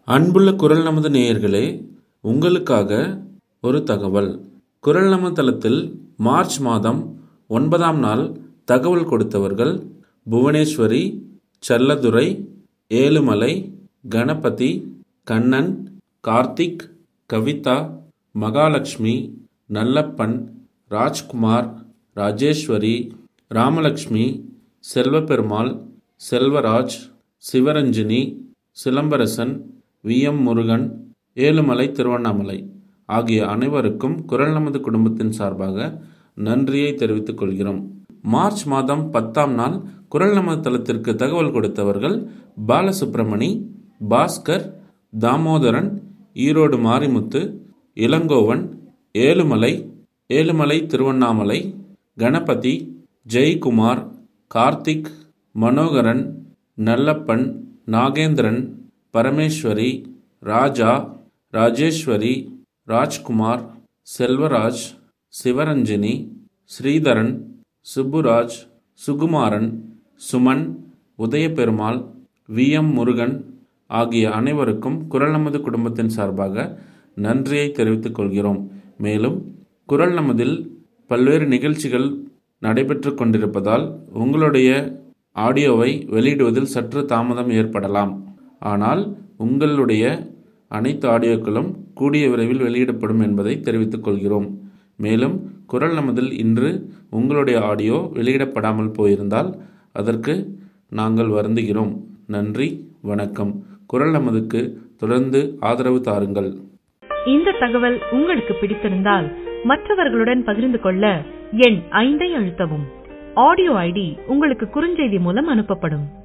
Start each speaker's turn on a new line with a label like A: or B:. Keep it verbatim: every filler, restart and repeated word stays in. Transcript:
A: அன்புள்ள குரல் நமது நேயர்களே, உங்களுக்காக ஒரு தகவல். குரல் நமது தளத்தில் மார்ச் மாதம் ஒன்பதாம் நாள் தகவல் கொடுத்தவர்கள் புவனேஸ்வரி, செல்லதுரை, ஏழுமலை, கணபதி, கண்ணன், கார்த்திக், கவிதா, மகாலட்சுமி, நல்லப்பன், ராஜ்குமார், ராஜேஸ்வரி, ராமலட்சுமி, செல்வபெருமாள், செல்வராஜ், சிவரஞ்சினி, சிலம்பரசன், வி எம் முருகன், ஏழுமலை, திருவண்ணாமலை ஆகிய அனைவருக்கும் குரல் நமது குடும்பத்தின் சார்பாக நன்றியை தெரிவித்துக் கொள்கிறோம். மார்ச் மாதம் பத்தாம் நாள் குரல் நமது தளத்திற்கு தகவல் கொடுத்தவர்கள் பாலசுப்ரமணி, பாஸ்கர், தாமோதரன், ஈரோடு மாரிமுத்து, இளங்கோவன், ஏழுமலை, ஏழுமலை, திருவண்ணாமலை, கணபதி, ஜெயக்குமார், கார்த்திக், மனோகரன், நல்லப்பன், நாகேந்திரன், பரமேஸ்வரி, ராஜா, ராஜேஸ்வரி, ராஜ்குமார், செல்வராஜ், சிவரஞ்சினி, ஸ்ரீதரன், சுப்புராஜ், சுகுமாரன், சுமன், உதயபெருமாள், வி எம் முருகன் ஆகிய அனைவருக்கும் குரல் நமது குடும்பத்தின் சார்பாக நன்றியை தெரிவித்துக் கொள்கிறோம். மேலும் குரல் நமதில் பல்வேறு நிகழ்ச்சிகள் நடைபெற்று கொண்டிருப்பதால் உங்களுடைய ஆடியோவை வெளியிடுவதில் சற்று தாமதம் ஏற்படலாம். ஆனால் உங்களுடைய அனைத்து ஆடியோக்களும் கூடிய விரைவில் வெளியிடப்படும் என்பதை தெரிவித்துக் கொள்கிறோம். மேலும் குரல் நமதில் இன்று உங்களுடைய ஆடியோ வெளியிடப்படாமல் போயிருந்தால் அதற்கு நாங்கள் வருந்துகிறோம். நன்றி, வணக்கம். குரல் நமதுக்கு தொடர்ந்து ஆதரவு தாருங்கள்.
B: இந்த தகவல் உங்களுக்கு பிடித்திருந்தால் மற்றவர்களுடன் பகிர்ந்து கொள்ள எண் ஐந்தை அழுத்தவும். ஆடியோ ஐடி உங்களுக்கு குறுஞ்செய்தி மூலம் அனுப்பப்படும்.